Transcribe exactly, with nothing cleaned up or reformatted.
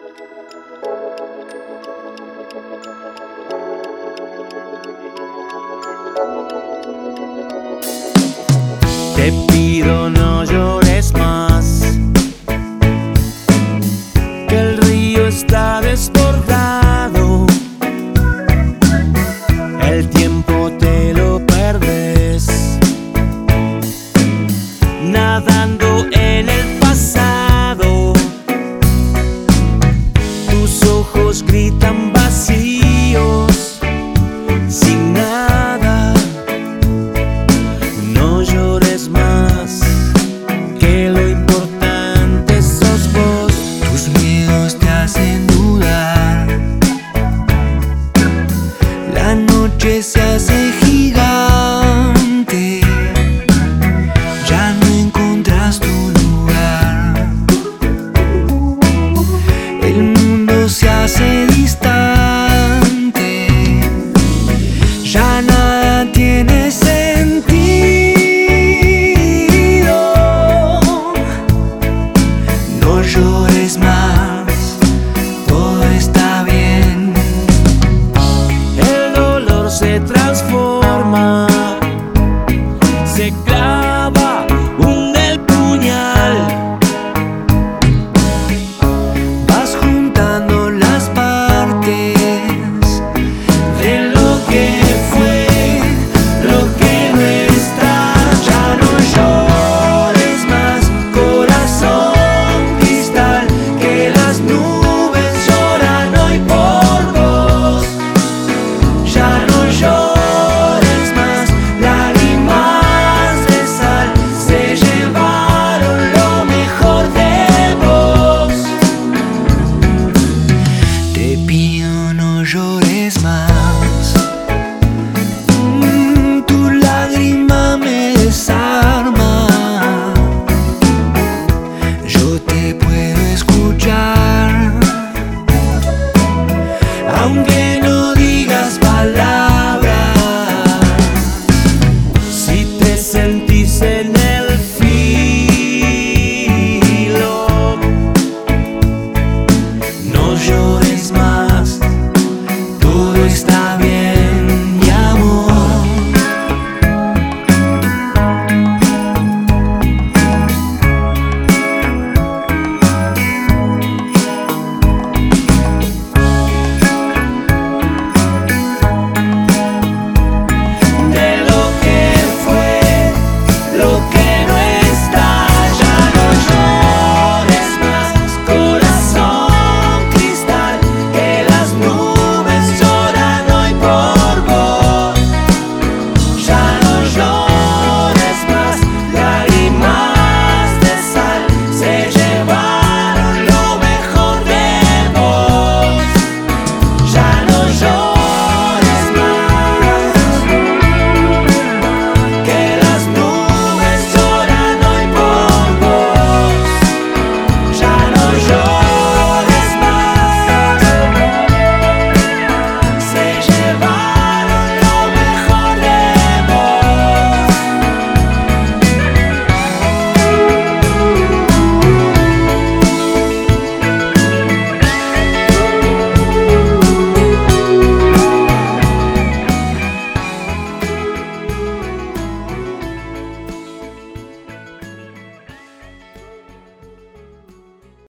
Te pido no llores más, que el río está desbordado. El tiempo te lo perdes nadando en el pasado. Tus ojos gritan vacíos, sin nada. No llores más, que lo importante sos vos. Tus miedos te hacen dudar, la noche se hace gigante, ya no encontrás tu lugar. El mundo se hace distante, ya nada tiene sentido. No llores.